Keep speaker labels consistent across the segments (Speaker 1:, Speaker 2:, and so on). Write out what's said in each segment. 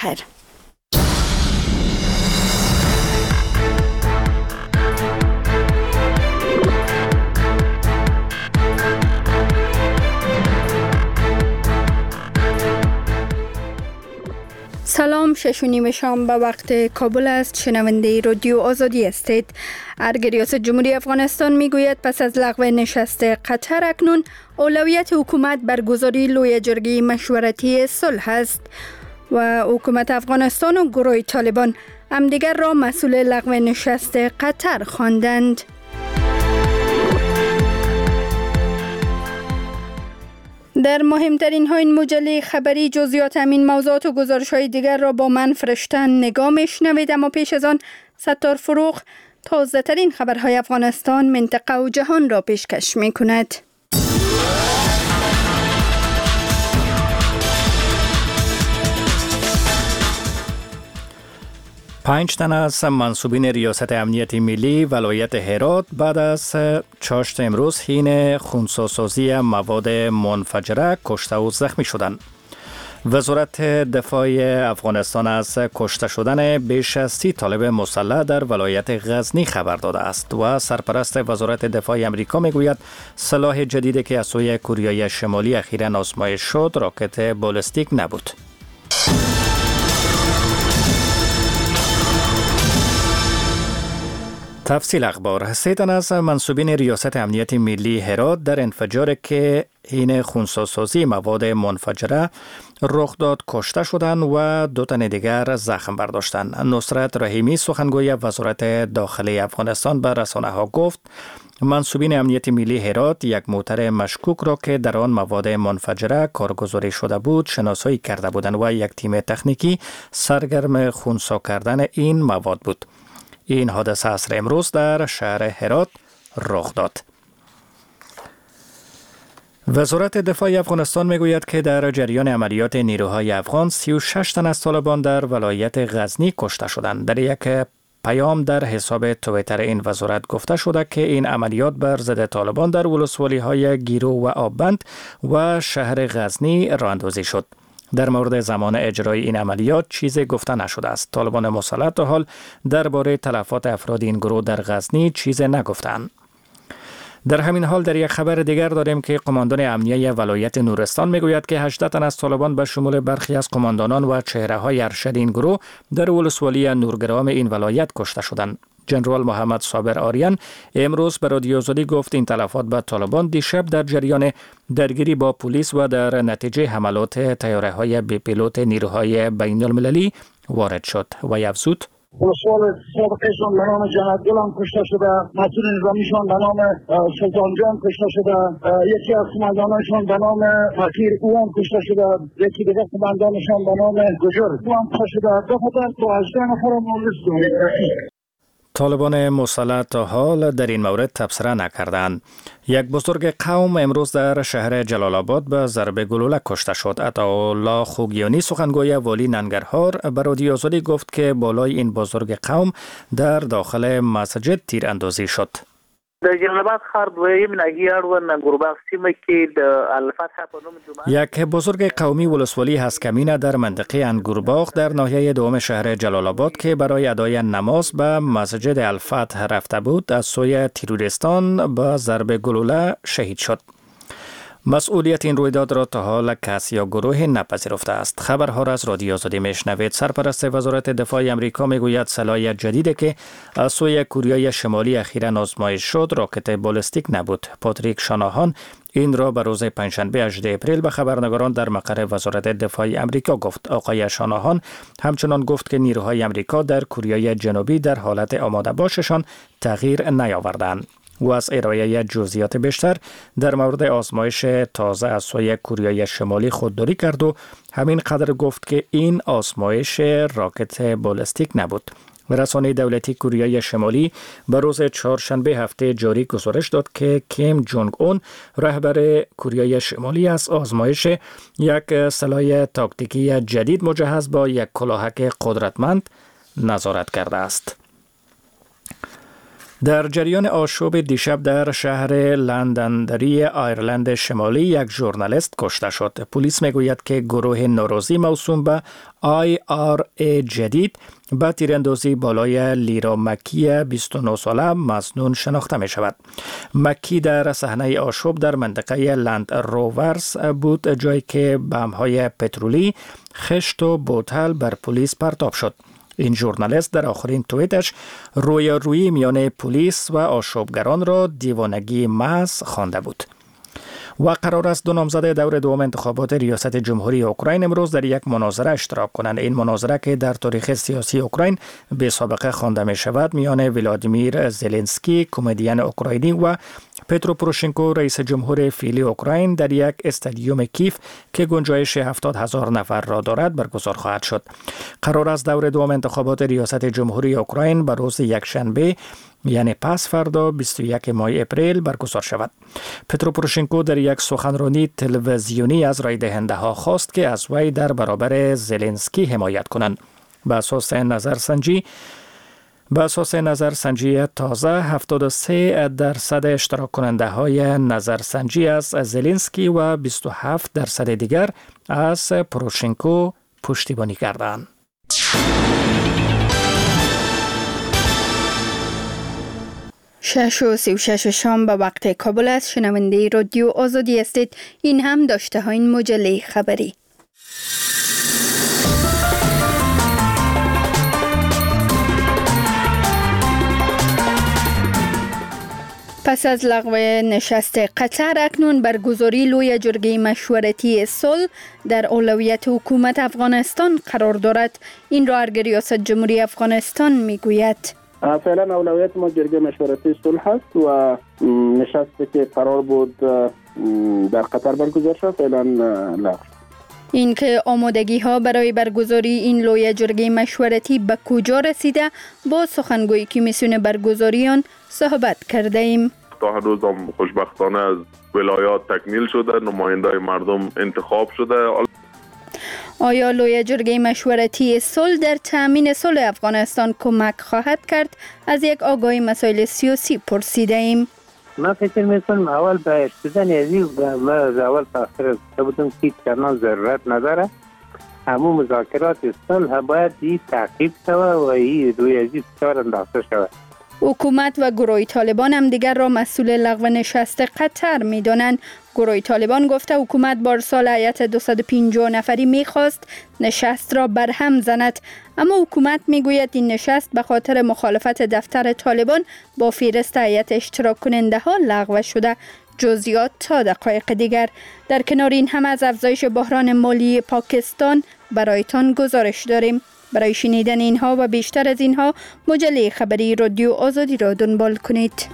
Speaker 1: بخیر. سلام، 6:30 شام به وقت کابل است. شنونده رادیو آزادی هستید. ارگ ریاست جمهوری افغانستان میگوید پس از لغو نشست قطر اکنون اولویت حکومت برگزاری لوی جرگه مشورتی صلح است و حکومت افغانستان و گروه طالبان همدیگر را مسئول لغو نشست قطر خواندند. در مهمترین ها این مجله خبری جزئیات همین موضوعات و گزارش های دیگر را با من فرشته نگاه میشنوید، اما پیش از آن ستار فروغ تازه ترین خبرهای افغانستان، منطقه و جهان را پیشکش می کند.
Speaker 2: 5 تن از منصوبین ریاست امنیت ملی ولایت هرات بعد از چاشت امروز حین خنثی‌سازی مواد منفجره کشته و زخمی شدند. وزارت دفاع افغانستان از کشته شدن بیش از 30 طالب مسلح در ولایت غزنی خبر داده است و سرپرست وزارت دفاع امریکا میگوید سلاح جدیدی که از سوی کره شمالی اخیراً آزمایش شد راکت بالستیک نبود. تفصیل اخبار. 3 تن از منصوبین ریاست امنیت ملی هرات در انفجار که حین خنثی‌سازی مواد منفجره رخ داد کشته شدند و 2 تن دیگر زخم برداشتند. نصرت رحیمی سخنگوی وزارت داخلی افغانستان به رسانه ها گفت منصوبین امنیت ملی هرات یک موتر مشکوک را که در آن مواد منفجره کارگزاری شده بود شناسایی کرده بودند و یک تیم تکنیکی سرگرم خنثی کردن این مواد بود. این حادثه عصر امروز در شهر هرات رخ داد. وزارت دفاع افغانستان میگوید که در جریان عملیات نیروهای افغان 36 تن از طالبان در ولایت غزنی کشته شدند. در یک پیام در حساب توییتر این وزارت گفته شده که این عملیات بر ضد طالبان در ولسوالی‌های گیرو و آبند و شهر غزنی راه اندازی شد. در مورد زمان اجرای این عملیات چیزی گفته نشده است. طالبان مسلح تا حال درباره تلفات افراد این گروه در غزنی چیزی نگفتند. در همین حال در یک خبر دیگر داریم که قماندان امنیه ولایت نورستان میگوید که 18 تن از طالبان به شمول برخی از قماندانان و چهره‌های ارشد این گروه در ولسوالی نورگرام این ولایت کشته شدند. جنرال محمد صابر آریان امروز به رادیو آزادی گفت این تلفات به طالبان دیشب در جریان درگیری با پلیس و در نتیجه حملات طیاره‌های بی پیلوت نیروهای بین المللی وارد شد و افزود
Speaker 3: ولسوال سابقشان به نام جنت‌گل هم کشته شده، مسئول نظامیشان به نام سلطان جان کشته شده، یکی از قماندانشان به نام فقیر او هم کشته شده، یکی دیگر قماندانشان به نام گجر او هم کشته شده. دفعه تو 18 نفر مورد
Speaker 2: طالبان مسلح تا حال در این مورد تبصره نکردند. یک بزرگ قوم امروز در شهر جلال آباد به ضرب گلوله کشته شد. عطاالله خوگیانی سخنگوی والی ننگرهار به رادیو آزادی گفت که بالای این بزرگ قوم در داخل مسجد تیر اندازی شد.
Speaker 4: د جلال آباد ښار دویم ناحیه اړوند ننګرباغ سیمه کې د الفتح په نوم جمعه
Speaker 2: یک بزرگ قومی ولسوالی هسکمینه در منطقه انگورباغ در ناحیه دوم شهر جلال آباد که برای ادای نماز به مسجد الفتح رفته بود از سوی تروریستان به ضرب گلوله شهید شد. مسئولیت این رویداد را تا حال کس یا گروه نپذیرفته است. خبرها را از رادیو آزادی میشنوید. سرپرست وزارت دفاع امریکا میگوید سلاح جدیدی که از سوی کره شمالی اخیراً آزمایش شد راکت بالستیک نبود. پاتریک شاناهان این را به روز پنجشنبه 18 اپریل به خبرنگاران در مقر وزارت دفاع امریکا گفت. آقای شاناهان همچنان گفت که نیروهای امریکا در کره جنوبی در حالت آماده باششان تغییر نیاوردند. و از ارائه جزئیات بیشتر در مورد آزمایش تازه از سوی کره شمالی خودداری کرد و همین قدر گفت که این آزمایش راکت بالستیک نبود. رسانه دولتی کره شمالی به روز چهارشنبه هفته جاری گزارش داد که کیم جونگ اون رهبر کره شمالی از آزمایش یک سلاح تاکتیکی جدید مجهز با یک کلاهک قدرتمند نظارت کرده است. در جریان آشوب دیشب در شهر لندندری آیرلند شمالی یک ژورنالیست کشته شد. پلیس میگوید که گروه نوروزی موسوم به IRA جدید با تیراندازی بالای لیرا مکی 29 ساله مسنون شناخته می شود. مکی در صحنه آشوب در منطقه لند روورز بود، جایی که بمب‌های پترولی، خشت و بوتل بر پلیس پرتاب شد. این ژورنالیست در آخرین توییتش رویارویی میان پلیس و آشوبگران را دیوانگی محض خوانده بود. و قرار است دو نامزد دور دوم انتخابات ریاست جمهوری اوکراین امروز در یک مناظره اشتراک کنند. این مناظره که در تاریخ سیاسی اوکراین به سابقه خوانده می شود میان ولادیمیر زلنسکی کمدین اوکراینی و پترو پوروشنکو رئیس جمهور فعلی اوکراین در یک استادیوم کیف که گنجایش 70,000 نفر را دارد برگزار خواهد شد. قرار است دور دوم انتخابات ریاست جمهوری اوکراین بر روز یکشنبه یعنی پس فردا 21 ماه اپریل برگزار شود. پترو پوروشنکو در یک سخنرانی تلویزیونی از رای دهنده ها خواست که از وی در برابر زلنسکی حمایت کنند. به اساس نظرسنجی تازه 73% اشتراک کننده های نظرسنجی از زلنسکی و 27% دیگر از پوروشنکو پشتیبانی کردند.
Speaker 1: 6:36 شام به وقت کابل است. شنونده رادیو آزادی هستید. این هم داشته های این مجله خبری. پس از لغو نشست قطر اکنون برگزاری لوی جرگه مشورتی صلح در اولویت حکومت افغانستان قرار دارد. این را ریاست جمهوری افغانستان میگوید.
Speaker 5: فعلا اولویت ما جرگه مشورتی صلح است و نشستی که قرار بود در قطر برگزار شد فعلا لغو.
Speaker 1: این که آمادگی ها برای برگزاری این لوی جرگه مشورتی به کجا رسیده، با سخنگوی کمیسیون برگزاری آن صحبت کرده ایم.
Speaker 6: تا هر روز هم خوشبختانه از ولایات تکمیل شده، نماینده مردم انتخاب شده.
Speaker 1: آیا لوی جرگه مشورتی صلح در تامین صلح افغانستان کمک خواهد کرد؟ از یک آگاهی مسائل سیاسی پرسیده ایم.
Speaker 7: من فکر میکنم اول به اشتدن ازی ما از اول تاخیر بودم که کنان ضرورت نداره. همون مذاکرات صلح باید این تعقیب شود و این روی ازی بسیار انداخته شود.
Speaker 1: حکومت و گروه طالبان هم دیگر را مسئول لغو نشست قطر می دانند. گروه طالبان گفته حکومت بارسال هیئت 250 نفری می خواست نشست را برهم زند، اما حکومت می گوید این نشست به خاطر مخالفت دفتر طالبان با فهرست هیئت اشتراک کننده ها لغو شده. جزئیات تا دقایق دیگر. در کنار این هم از افزایش بحران مالی پاکستان برایتان گزارش داریم. برای شنیدن اینها و بیشتر از اینها مجله خبری رادیو آزادی را دنبال کنید.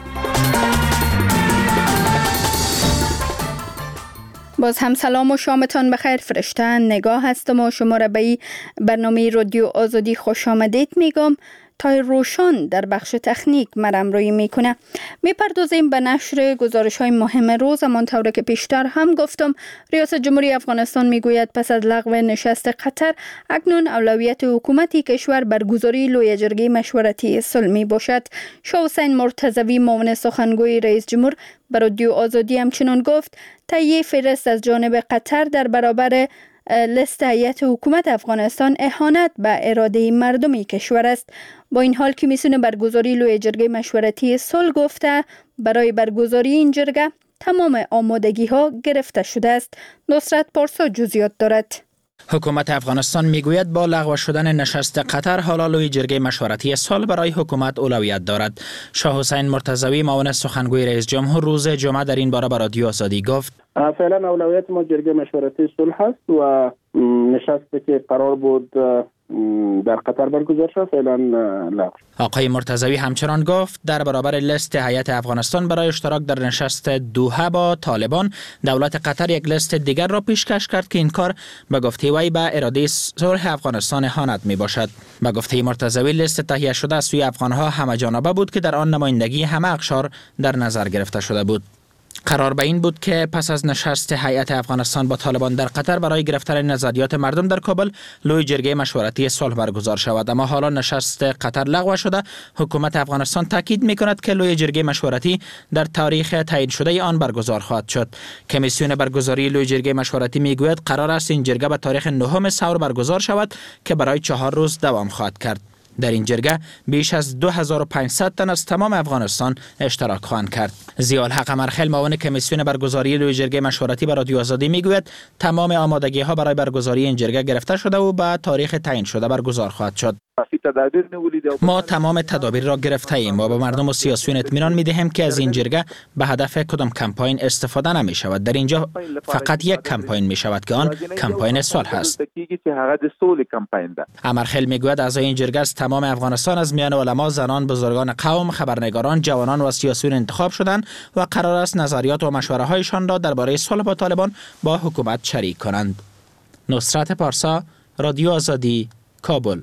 Speaker 1: باز هم سلام و شامتان بخیر. فرشته نگاه هستم و شما را به برنامه رادیو آزادی خوش آمدید میگم. تای روشان در بخش تکنیک مرمرویی میکنه. میپردازیم به نشر گزارش های مهم روز. همانطور که پیشتر هم گفتم، ریاست جمهوری افغانستان میگوید پس از لغو نشست قطر اکنون اولویت حکومتی کشور برگزاری لوی جرگه مشورتی صلح می باشد. شاه حسین مرتضوی معاون سخنگوی رئیس جمهور به رادیو آزادی همچنان گفت تهیه فهرست از جانب قطر در برابر لیست هیئت حکومت افغانستان اهانت به اراده مردمی کشور است. با این حال کمیسیون برگزاری لوی جرگه مشورتی صلح گفته برای برگزاری این جرگه تمام آمادگی ها گرفته شده است. نصرت پارسا جزئیات دارد.
Speaker 8: حکومت افغانستان میگوید با لغو شدن نشست قطر حالا لوی جرگه مشورتی صلح برای حکومت اولویت دارد. شاه حسین مرتضوی معاون سخنگوی رئیس جمهور روز جمعه در این باره به رادیو آزادی گفت
Speaker 5: فعلا اولویت ما جرگه مشورتی صلح است و نشستی که قرار بود در قطر برگزار شد فعلا لغو.
Speaker 8: آقای مرتضوی همچنان گفت در برابر لیست هیئت افغانستان برای اشتراک در نشست دوحه با طالبان، دولت قطر یک لیست دیگر را پیشکش کرد که این کار به گفته وی به اراده صلح افغانستان اهانت می باشد. به گفته مرتضوی لیست تهیه شده از سوی افغانها همه جانبه بود که در آن نمایندگی همه اقشار در نظر گرفته شده بود. قرار به این بود که پس از نشست هیئت افغانستان با طالبان در قطر برای گرفتن نظریات مردم در کابل لوی جرگه مشورتی صلح برگزار شود، اما حالا نشست قطر لغو شده. حکومت افغانستان تاکید می‌کند که لوی جرگه مشورتی در تاریخ تعیین شده آن برگزار خواهد شد. کمیسیون برگزاری لوی جرگه مشورتی میگوید قرار است این جرگه به تاریخ 9 سور برگزار شود که برای 4 روز دوام خواهد کرد. در این جرگه بیش از 2500 تن از تمام افغانستان اشتراک خواهند کرد. ضیاءالحق امرخیل معاون کمیسیون برگزاری لوی جرگه مشورتی به رادیو آزادی میگوید تمام آمادگی ها برای برگزاری این جرگه گرفته شده و به تاریخ تعیین شده برگزار خواهد شد. ما تمام تدابیر را گرفته ایم و به مردم و سیاسیون اطمینان می‌دهیم که از این جرگه به هدف کدام کمپاین استفاده نمی شود. در اینجا فقط یک کمپاین می شود که آن کمپاین صلح است. امرخیل میگوید اعضای این جرگه از تمام افغانستان از میان علما، زنان، بزرگان قوم، خبرنگاران، جوانان و سیاسیون انتخاب شدند و قرار است نظریات و مشوره هایشان را درباره صلح با طالبان با حکومت شریک کنند. نصرت پارسا، رادیو آزادی، کابل.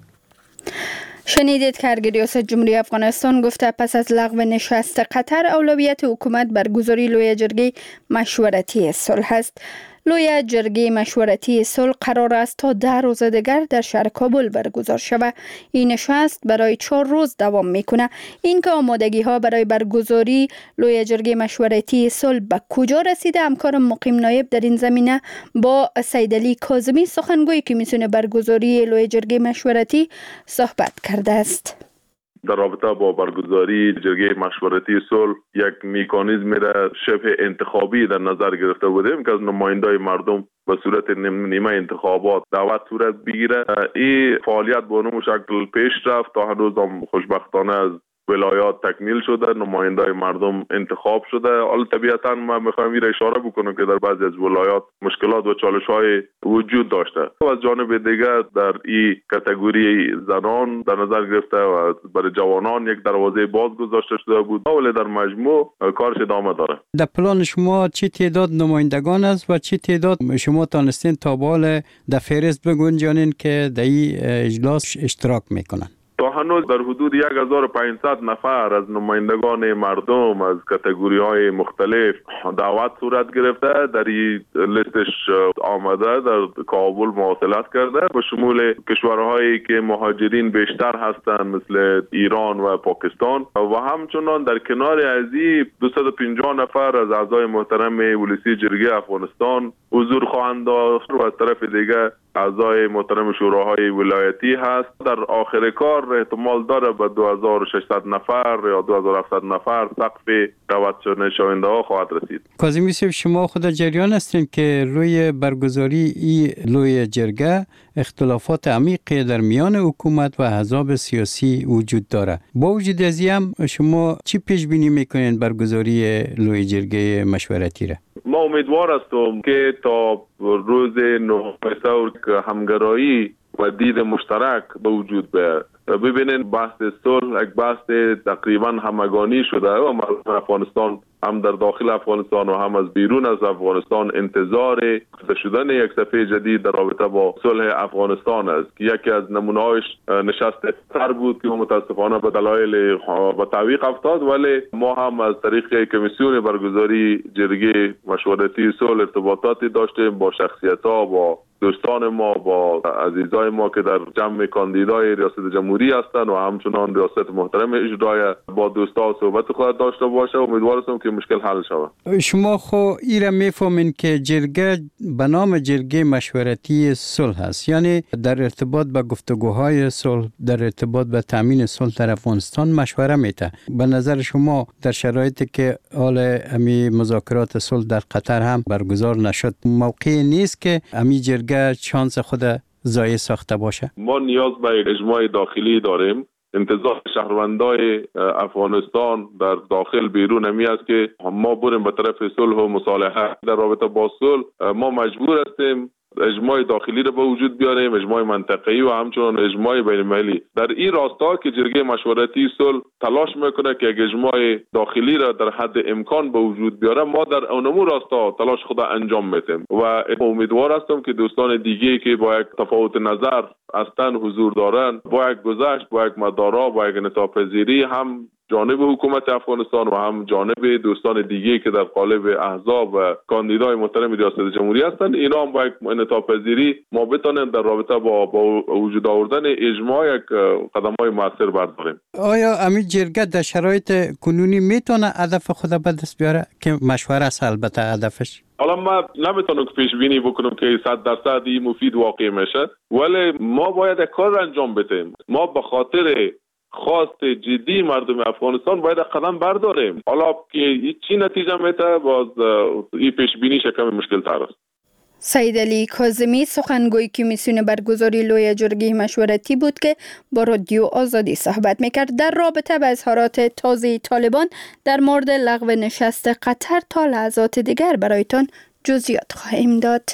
Speaker 1: شنیدید که ریاست جمهوری افغانستان گفته پس از لغو نشست قطر اولویت حکومت برگزاری لوی جرگه مشورتی صلح است. لوی جرگه مشورتی صلح قرار است تا 10 روز دیگر در شهر کابل برگزار شود. این نشست برای 4 روز دوام میکنه. این که آمادگی ها برای برگزاری لوی جرگه مشورتی صلح به کجا رسیده، همکارم مقیم نایب در این زمینه با سیدعلی کاظمی سخنگوی کمیسیون برگزاری لوی جرگه مشورتی صحبت کرده است.
Speaker 6: در رابطه با برگزاری جرگه مشورتی صلح یک مکانیزم را شبه انتخابی در نظر گرفته بودیم که از نمایندای مردم به صورت نیمه انتخابات دعوت صورت بگیره. این فعالیت به اون شکل پیش رفت تا هنوز هم خوشبختانه از ولایات تکمیل شده، نمایندای مردم انتخاب شده. حالا طبیعتا ما میخوایم این اشاره بکنم که در بعضی از ولایات مشکلات و چالش‌های وجود داشته و از جانب دیگر در این کاتگوری زنان در نظر گرفته و برای جوانان یک دروازه باز گذاشته شده بود، ولی در مجموع کارش ادامه داره.
Speaker 9: در پلان شما چه تعداد نمایندگان است و چه تعداد شما تانستین تا به حال در فهرست بگنجانین که در این اجلاس اشتراک میکنن؟
Speaker 6: تا هنوز در حدود 1500 نفر از نمایندگان مردم از کاتگوری‌های مختلف دعوت صورت گرفته، در این لیستش آمده، در کابل مواصلت کرده به شمول کشورهایی که مهاجرین بیشتر هستند مثل ایران و پاکستان و همچنان در کنار ازی 250 نفر از اعضای محترم ولسی جرگه افغانستان حضور خواهند داشت و از طرف دیگر اعضای محترم شوراهای ولایتی هست. در آخر کار احتمال داره به 2600 نفر یا 2700 نفر سقف دعوت شونده ها خواهد رسید.
Speaker 9: کاظمی صاحب، شما خود جریان هستین که روی برگزاری این لوی جرگه اختلافات عمیقی در میان حکومت و احزاب سیاسی وجود داره. با وجود از این شما چی پیش بینی میکنین برگزاری لوی جرگه مشورتی را؟
Speaker 6: ما امیدوار هستم که تا روز 9 سور همگرایی و دید مشترک به وجود بیاید. ببینین بحث صلح یک بحث تقریبا همگانی شده و مردم افغانستان هم در داخل افغانستان و هم از بیرون از افغانستان انتظار شدن یک صفحه جدید در رابطه با صلح افغانستان است که یکی از نمونه‌هاش نشست قطر بود که متاسفانه به دلایل به تعویق افتاد، ولی ما هم از طریق کمیسیون برگزاری جرگه مشورتی صلح ارتباطاتی داشتیم با شخصیت‌ها، با دوستان ما، با عزیزای ما که در جمع کاندیدای ریاست جمهوری هستند و همچنان ریاست محترم اجرایی با دوستا صحبت خواهد داشته باشه. امیدوارم که مشکل حل شود.
Speaker 9: شما خو ایرا میفهمین که جرگه به نام جرگه مشورتی صلح است، یعنی در ارتباط به گفتگوهای صلح، در ارتباط به تامین صلح در افغانستان مشوره میته. به نظر شما در شرایطی که حال امی مذاکرات صلح در قطر هم برگزار نشد، موقعی نیست که امی جرگه چانس خود ضایع ساخته باشه؟
Speaker 6: ما نیاز به اجماع داخلی داریم. انتظار شهروندای افغانستان در داخل بیرون همی است که ما بریم به طرف صلح و مصالحه. در رابطه با صلح ما مجبور هستیم اجماع داخلی را به وجود بیاریم، اجماع منطقه‌ای و همچنان اجماع بین‌المللی. در این راستا که جرگه مشورتی صلح تلاش میکنه که یک اجماع داخلی را در حد امکان به وجود بیاره، ما در اونمو راستا تلاش خود انجام میدیم و امیدوار هستم که دوستان دیگه که با یک تفاوت نظر هستن حضور دارن، با یک گذشت، با یک مدارا، با یک انعطاف‌پذیری هم جانب حکومت افغانستان و هم جانب دوستان دیگه که در قالب احزاب و کاندیدای محترم ریاست جمهوری هستند، اینا هم با یک انعطاف پذیری ما بتونیم در رابطه با وجود آوردن اجماع یک قدم‌های موثر برداریم.
Speaker 9: آیا همین جرگه در شرایط کنونی میتونه هدف خود به دست بیاره که مشوره است البته هدفش؟
Speaker 6: حالا ما نمیتونم که پیش بینی بکنم که 100% این مفید واقع میشه، ولی ما باید یک کار انجام بدیم. ما به خاطر خواست جدی مردم افغانستان باید قدم برداریم. حالا که چی نتیجه میده باز این پیش بینی کمی مشکل تر است.
Speaker 1: سید علی کاظمی سخنگوی کمیسیون برگزاری لوی جرگه مشورتی بود که با رادیو آزادی صحبت میکرد در رابطه با اظهارات تازه طالبان در مورد لغو نشست قطر. تا لحظات دیگر برایتان جزئیات خواهیم داد.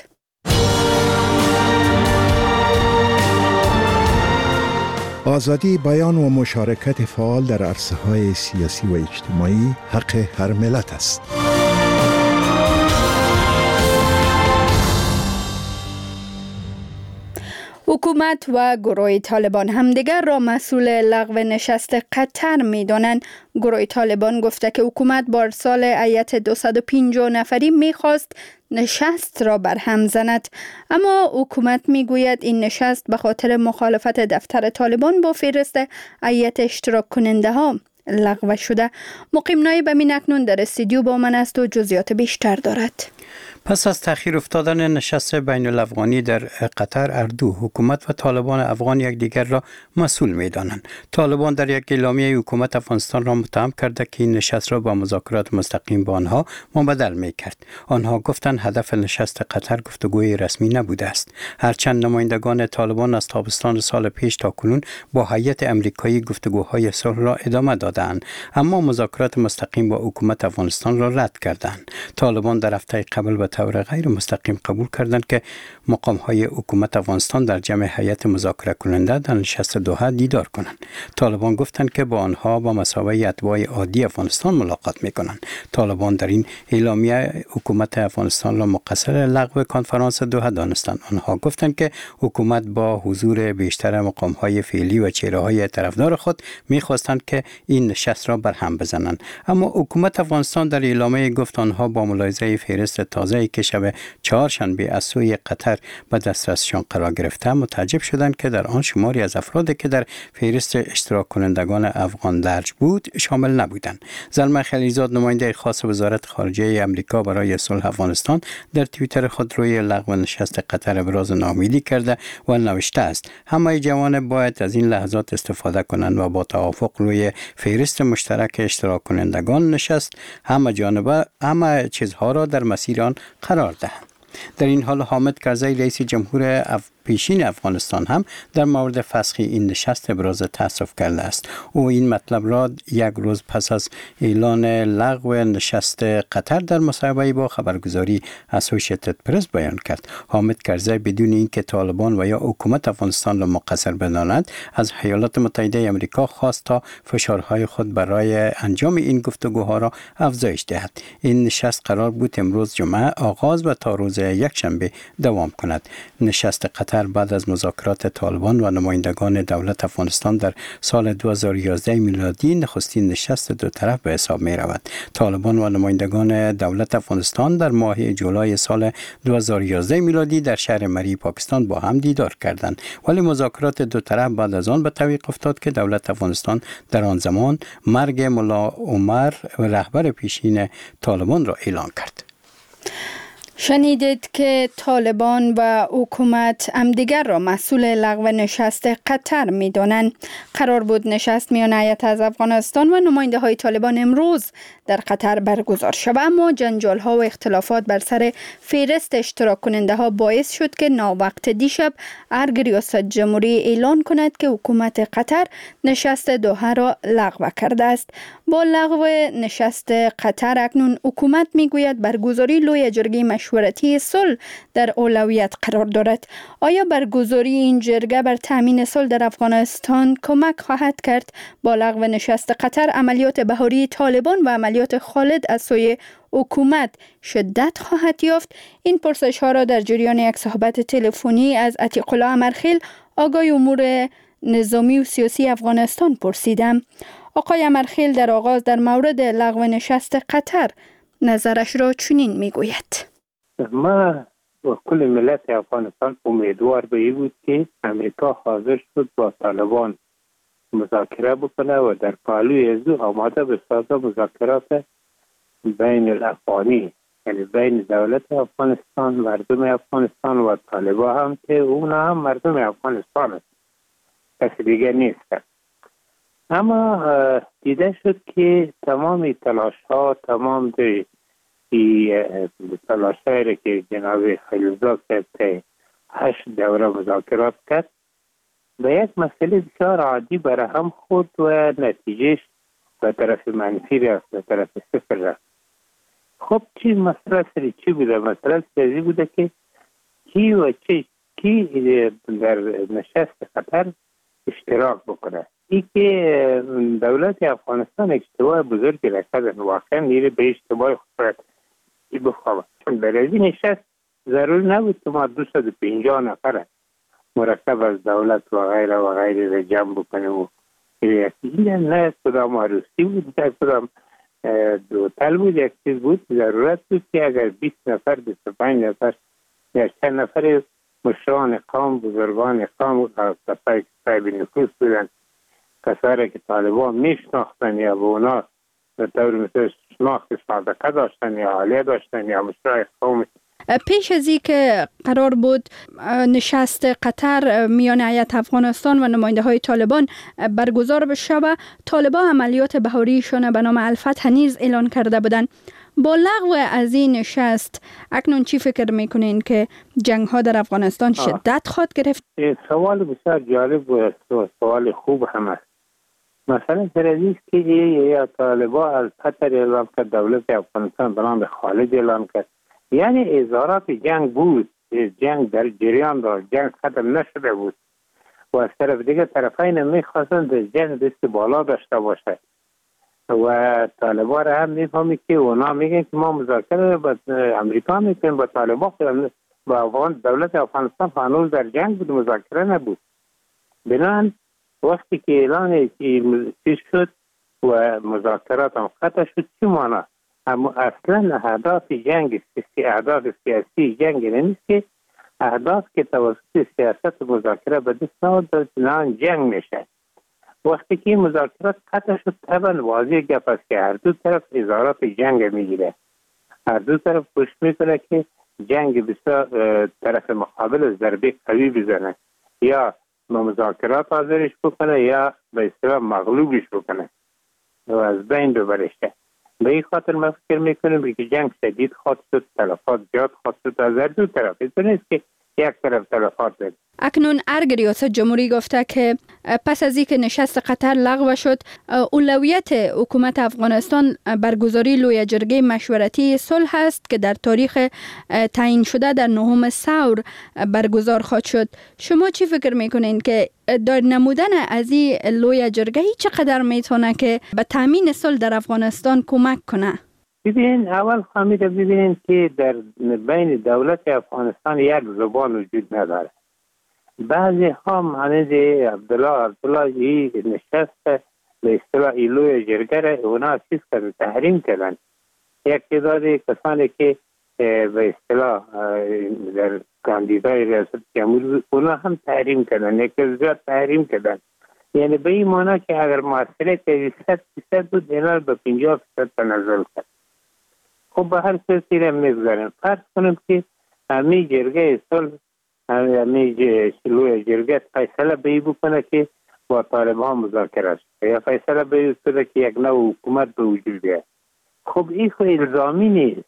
Speaker 10: آزادی بیان و مشارکت فعال در عرصه‌های سیاسی و اجتماعی حق هر ملت است.
Speaker 1: حکومت و گروه طالبان همدیگر را مسئول لغو نشست قطر می‌دانند. گروه طالبان گفته که حکومت با ارسال هیئت 250 نفری می‌خواست نشست را برهم زند، اما حکومت می‌گوید این نشست به خاطر مخالفت دفتر طالبان با فهرست هیئت اشتراک کننده ها لغو شده. مقیم نایب امین اکنون در استودیو با من است و جزئیات بیشتر دارد.
Speaker 9: پس از تأخیر افتادن نشست بین الافغانی در قطر، اردو حکومت و طالبان افغان یکدیگر را مسئول می‌دانند. طالبان در یک اعلامیه حکومت افغانستان را متهم کرده که این نشست را با مذاکرات مستقیم با آنها مبدل می‌کرد. آنها گفتند هدف نشست قطر گفتگوی رسمی نبوده است. هرچند نمایندگان طالبان از تابستان سال پیش تا کنون با هیئت آمریکایی گفتگوهای صلح را ادامه دادند، اما مذاکرات مستقیم با حکومت افغانستان را رد کردند. طالبان در هفته قبل به طور غیر مستقیم قبول کردند که مقام‌های حکومت افغانستان در جمع هیئت مذاکره کننده در نشست دوحه دیدار کنند. طالبان گفتند که با آنها با مثابه اتباع عادی افغانستان ملاقات می‌کنند. طالبان در این اعلامیه حکومت افغانستان را مقصر لغو کنفرانس دوحه دانستند. آنها گفتند که حکومت با حضور بیشتر مقام‌های فعلی و چهره‌های طرفدار خود می‌خواستند که این نشست را برهم بزنند، اما حکومت افغانستان در اعلامیه گفت آنها با ملاحظه فهرست تازه که شب چهارشنبه از سوی قطر به دسترسشان قرار گرفته متعجب شدند که در آن شماری از افرادی که در فهرست اشتراک کنندگان افغان درج بود شامل نبودند. زلمه خلیلزاد نماینده خاص وزارت خارجه آمریکا برای صلح افغانستان در توییتر خود روی لغو نشست قطر ابراز ناامیدی کرده و نوشته است همه جوانب باید از این لحظات استفاده کنند و با توافق روی فهرست مشترک اشتراک کنندگان نشست همه چیزها را در مسیر آن قرار دهند. در این حال حامد کرزی رئیس جمهور پیشین افغانستان هم در مورد فسخ این نشست ابراز تأسف کرده است. او این مطلب را یک روز پس از اعلان لغو نشست قطر در مصاحبه با خبرگزاری اسوسییتد پرس بیان کرد. حامد کرزی بدون اینکه طالبان و یا حکومت افغانستان را مقصر بداند از ایالات متحده آمریکا خواست تا فشارهای خود برای انجام این گفتگوها را افزایش دهد. این نشست قرار بود امروز جمعه آغاز و تا روز یکشنبه دوام کند. نشست قطر بعد از مذاکرات طالبان و نمایندگان دولت افغانستان در سال 2011 میلادی نخستین نشست دو طرف به حساب می رود. طالبان و نمایندگان دولت افغانستان در ماه جولای سال 2011 میلادی در شهر مری پاکستان با هم دیدار کردند، ولی مذاکرات دو طرف بعد از آن به تعویق افتاد که دولت افغانستان در آن زمان مرگ ملا عمر رهبر پیشین طالبان را اعلان کرد.
Speaker 1: شنیدید که طالبان و حکومت همدیگر را مسئول لغو نشست قطر می‌دانند. قرار بود نشست میان هیئت از افغانستان و نماینده های طالبان امروز در قطر برگزار شود، اما جنجال ها و اختلافات بر سر فهرست اشتراک کننده ها باعث شد که ناوقت دیشب ارگ ریاست جمهوری اعلان کند که حکومت قطر نشست دوحه را لغو کرده است. با لغو نشست قطر اکنون حکومت میگوید برگزاری لوی جرگه مشورتی صلح در اولویت قرار دارد. آیا برگزاری این جرگه بر تامین صلح در افغانستان کمک خواهد کرد؟ با لغو نشست قطر عملیات بهاری طالبان و عملیات خالد از سوی حکومت شدت خواهد یافت؟ این پرسش ها را در جریان یک صحبت تلفنی از عتیق‌الله امرخیل آگای امور نظامی و سیاسی افغانستان پرسیدم. آقای امرخیل در آغاز در مورد لغو نشست قطر نظرش را چنین میگوید.
Speaker 7: ما و کل ملت افغانستان امیدوار به این بود که امریکا حاضر شد با طالبان مذاکره بکنه و در پهلوی از آماده بسازه مذاکرات بین الافغانی، یعنی بین دولت افغانستان، مردم افغانستان و طالبان هم که اونا هم مردم افغانستان است، کسی دیگه نیست. اما دیده شد که تمام تلاش ها، تمام تلاش هایی که جناب خلیلزاد صاحب 8 دوره مذاکرات کرد به یک مسئله بسیار عادی برهم خورد و نتیجهش به طرف منفی رفت، به طرف صفر رفت. خب چی مسئله سری چی بوده؟ مسئله سری بوده که کی در نشست قطر اشتراک بکنه. ای که دولت افغانستان اشتباه بزرگی را کردن، واقعا نیره به اشتباه خود بخواه. برای این نشست ضروری نبود که ما 250 نفر مرکب از دولت و غیره و غیره را جمع بکنیم و این نه کدام عروسی بود، نه کدام دوتل بود. یک چیز بود ضرورت بود که اگر 20 نفر 25 نفر یا چند نفر مشران قوم، بزرگان قوم صاحب نفوذ بودن، کسایی که طالبان میشناختن یا به اونا به طور مثل شناخت صادقه داشتن یا عالیه داشتن یا مشرای قوم.
Speaker 1: پیش از این که قرار بود نشست قطر میان هیئت افغانستان و نماینده های طالبان برگزار بشه، طالبان عملیات بهاریشان به نام الفتح نیز اعلان کرده بودند. با لغو از این نشست اکنون چی فکر میکنین که جنگ ها در افغانستان شدت خواهد گرفت؟
Speaker 7: سوال بسیار جالب و سوال خوب هم است. مثلا ترازیست که یا طالبان الفتح اعلان کرد، دولت افغانستان به نام خالد اعلان کرد، یعنی اظهارات جنگ بود، جنگ در جریان داشت، جنگ ختم نشده بود و از طرف دیگه طرفین میخواستند جنگ دست بالا داشته باشه و طالبان را هم میفهمی که اونا میگن که ما مذاکره با امریکا میکنیم با طالبان، با افغان دولت افغانستان هنوز در جنگ بود، مذاکره نبود. بنابراین وقتی که اعلان چیز شد و مذاکرات هم قطع شد، چی مانا؟ اما اصلا اهداف جنگ اهداف سیاسی جنگ نیست که اهداف که توسط سیاست مذاکره به دست آمد جنگ میشه. وقتی که مذاکرات قطع شد طبعا واضح گپ است که هر دو طرف اظهارات جنگ میگیره، هر دو طرف پشت میکنه که جنگ بسیار طرف مقابل ضربه قوی بزنه، یا مذاکرات حاضرش بکنه یا به اصطلاح مغلوبش بکنه و از بین ببرشه. به این خاطر ما فکر میکنیم که جنگ شدید خواهد شد، تلفات زیاد خواهد شد از هر دو طرف، این نیست که یک طرف تلفات بده.
Speaker 1: اکنون ارگ ریاست جمهوری گفته که پس از اینکه نشست قطر لغو شد، اولویت حکومت افغانستان برگزاری لوی جرگه مشورتی صلح است که در تاریخ تعیین شده در 9 ثور برگزار خواهد شد. شما چی فکر میکنین که در نمودن از این لوی جرگه چقدر میتونه که به تامین صلح در افغانستان کمک کنه؟
Speaker 7: ببینید، اول خواهید ببینید که در بین دولت افغانستان یک زبان وجود نداره. بعضی ها مانند عبدالله نشست به اصطلاح ایلوی جرگه را اونا چیز کردن، تحریم کردن. یک تعداد کسانی که به اصطلاح در کاندیدای ریاست جمهوری اونا هم تحریم کردن، یک زیاد تحریم کردن. یعنی به این معنی که اگر محصله 100% بود اینا به 50% تنزل کرد. خب به هر صورتی را میگذاریم. فرض کنیم که همی جرگه صلح، همی لوی جرگه فیصله به این بکنه که با طالبان مذاکره شد یا فیصله به این بکنه که یک نوع حکومت به وجود بیاد. خب این خو الزامی نیست،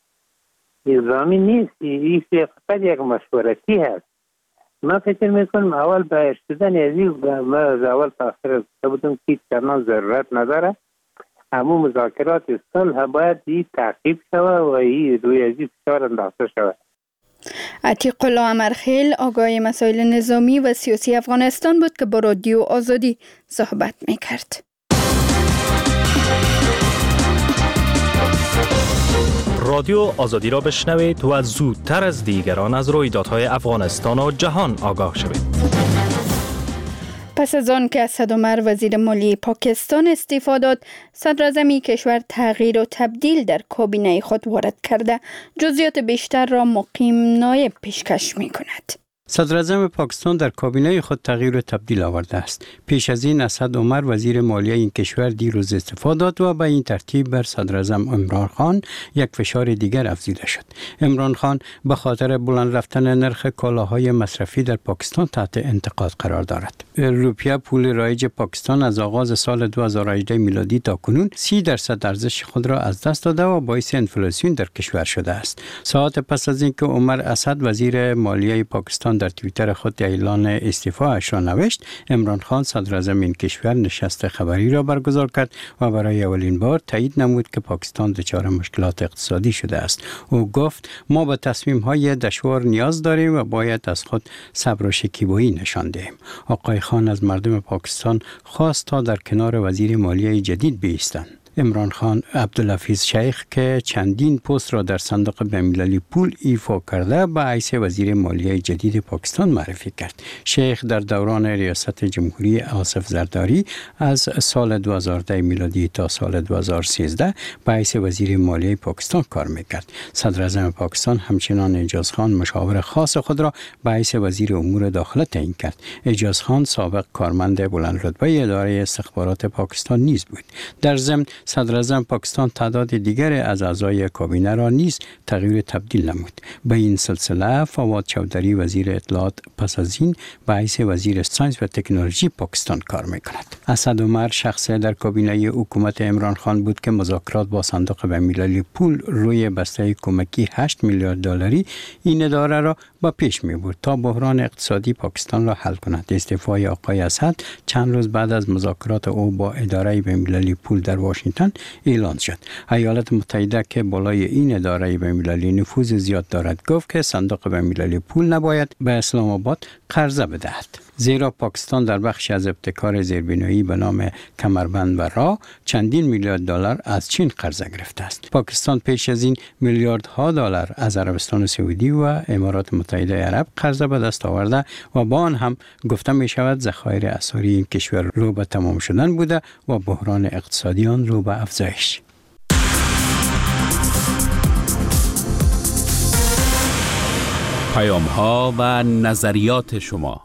Speaker 7: این فقط یک مشورتی هست. ما فکر میکنم اول به شدن ازی ما از اول تاخیر بودم که چنان ضرورت نداره، اما مذاکرات صلح باید این تعقیب شود و این روی ازی فشار انداخته شود.
Speaker 1: عتیق الله امرخیل آگاه مسائل نظامی و سیاسی افغانستان بود که با رادیو آزادی صحبت میکرد.
Speaker 11: رادیو آزادی را بشنوید و زودتر از دیگران از رویدادهای افغانستان و جهان آگاه شوید.
Speaker 1: پس از آن که اسد عمر وزیر مالی پاکستان استعفا داد، صدراعظم کشور تغییر و تبدیل در کابینه خود وارد کرده. جزئیات بیشتر را مقیم نایب پیشکش می کند.
Speaker 9: صدراعظم پاکستان در کابینه خود تغییر و تبدیل آورده است. پیش از این اسد عمر وزیر مالیه این کشور دیروز استعفا داد و به این ترتیب بر صدراعظم عمران خان یک فشار دیگر افزوده شد. عمران خان به خاطر بلند رفتن نرخ کالاهای مصرفی در پاکستان تحت انتقاد قرار دارد. روپیه پول رایج پاکستان از آغاز سال 2018 میلادی تا کنون 30% ارزش خود را از دست داده و باعث انفلاسیون در کشور شده است. ساعت پس از اینکه عمر اسد وزیر مالیه پاکستان در توییتر خود اعلان استعفاش را نوشت، عمران خان صدراعظم این کشور نشست خبری را برگزار کرد و برای اولین بار تایید نمود که پاکستان دچار مشکلات اقتصادی شده است. او گفت ما به تصمیم‌های دشوار نیاز داریم و باید از خود صبر و شکیبایی نشان دهیم. آقای خان از مردم پاکستان خواست تا در کنار وزیر مالیه جدید بایستند. عمران خان عبدالحفیظ شیخ که چندین پست را در صندوق بین‌المللی پول ایفا کرده به حیث وزیر مالیه جدید پاکستان معرفی کرد. شیخ در دوران ریاست جمهوری آصف زرداری از سال 2010 میلادی تا سال 2013 به حیث وزیر مالیه پاکستان کار میکرد. صدراعظم پاکستان همچنان اعجاز خان مشاور خاص خود را به حیث وزیر امور داخله تعیین کرد. اعجاز خان سابق کارمند بلند رتبه اداره استخبارات پاکستان نیز بود. در ضمن صدراعظم پاکستان تعداد دیگر از اعضای کابینه را نیز تغییر تبدیل نمود. به این سلسله فواد چودری وزیر اطلاعات پس از این به حیث وزیر ساینس و تکنولوژی پاکستان کار میکند. اسد عمر شخص در کابینه حکومت عمران خان بود که مذاکرات با صندوق بین‌المللی پول روی بسته کمکی 8 میلیارد دلاری این اداره را به پیش میبرد تا بحران اقتصادی پاکستان را حل کند. استعفای آقای اسد چند روز بعد از مذاکرات او با اداره بین‌المللی پول در واشنگتن اعلان شد. ایالات متحده که بالای این اداره بین‌المللی نفوذ زیاد دارد گفت که صندوق بین‌المللی پول نباید به اسلام آباد قرضه بدهد، زیرا پاکستان در بخش از ابتکار زیربنایی به نام کمربند و راه چندین میلیارد دلار از چین قرضه گرفته است. پاکستان پیش از این میلیاردها دلار از عربستان سعودی و امارات متحده عرب قرضه به دست آورده و با آن هم گفته می شود ذخایر اسعاری این کشور رو به تمام شدن بوده و بحران اقتصادی آن رو به افزایش.
Speaker 12: پیام‌ها و نظریات شما.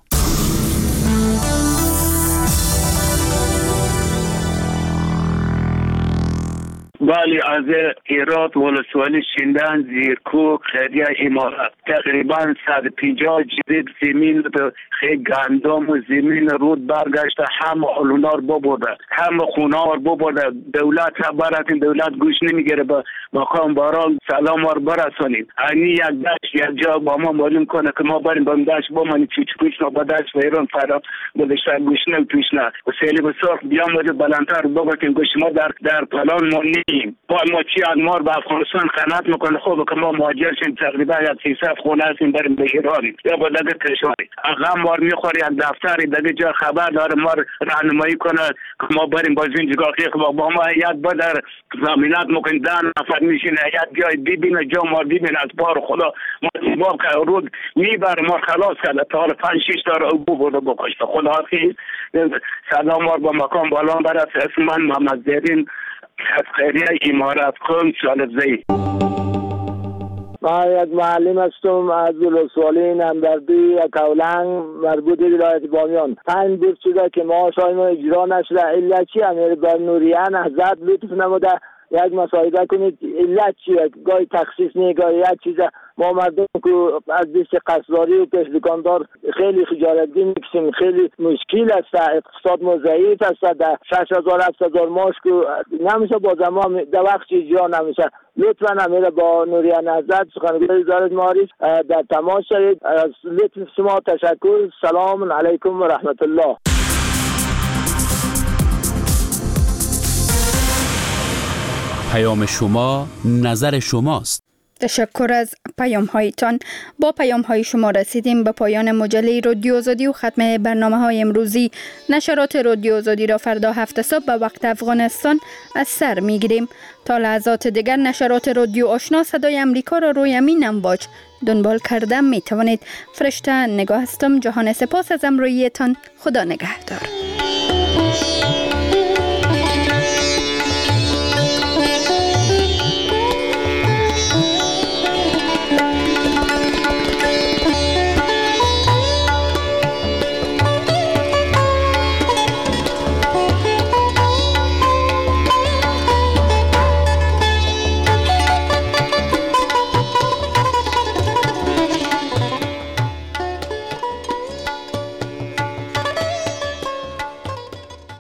Speaker 13: بله، از هرات ولسوالی شیندان زیرکوک خیریه امارات تقریبا 150 جریب زمین خیلی گندم و زمین رود برگشته، همه آلونار ببرده، همه خونار ببرده. دولت خبرت دولت گوش نمیگیره. به مقام باران سلام ور برسانید. اینی یک دشت یک جا با ما معلوم کنه که ما بریم با دشت بمانیم چوچکوش ما با دشت و ایران فرام بودشتر گوش نه توش نه و سیلی بساخت بیام وجه بلندتر بگوشیم گوش ما در پلان ما نیم. با ما چی ادمار به افغانستان خدمت میکنه. خوبه که ما مهاجر شیم، تقریبا یک 300 خونه هستیم بریم به ایران یا با دیگه کشوری اقام مار میخوری یک دفتری دیگه جا خبر داره ما راهنمایی کنه که ما بریم با زندگی که با ما هیئت بدر زمینات ممکن 10 نفر میشینه هیئت بیای ببینه جا ما ببینه از بار خدا ما جواب که رود میبره ما خلاص کرده تا 5-6 تا رو بوده بکشته. خدا حافظ. سلام مار با مقام بالان برس. اسم من محمد زیدین از خیریه امارات کن سالزی.
Speaker 14: ما یک معلم هستم از ولسوالی نمدردی کولنگ مربوط به ولایت بامیان. 5 روز شده که معاشای ما اجرا نشده. علت چی؟ امیر بر نوریان حضرت لطف نموده یک مصاحبه کنید علت چیه؟ گاهی تخصیص نه گاهی یک چیز. ما مردم که از دست قصداری و پیش دکاندار خیلی خجالتی میکشیم. خیلی مشکل است، اقتصاد ما ضعیف است. در 6000-7000 ماش که نمیشه با زمان در وقت اجرا نمیشه. لطفا امیر با نوریان حضرت سخنگوی وزارت معارف در تماس شوید. از لطف شما تشکر. سلام علیکم و رحمت الله.
Speaker 12: پیام شما نظر شماست.
Speaker 1: تشکر از پیام هایتان. با پیام های شما رسیدیم به پایان مجله رادیو آزادی و ختم برنامه های امروزی. نشرات رادیو آزادی را فردا 7 صبح به وقت افغانستان از سر می گیریم. تا لحظات دیگر نشرات رادیو آشنا صدای امریکا را روی امین امواج دنبال کرده می توانید. فرشته نگاه هستم. جهان سپاس از امرویتان. خدا نگهدار.